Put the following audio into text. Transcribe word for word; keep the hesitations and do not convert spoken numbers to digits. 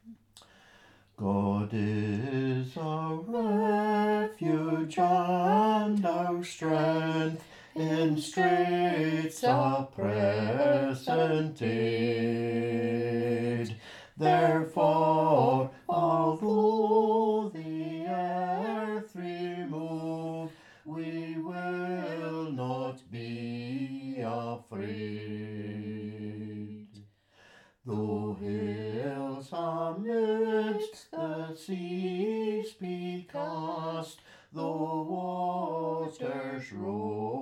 God is our refuge and our strength in straits of present aid. Therefore, although the earth remove, we will not be afraid. Though hills amidst the seas be cast, though waters roll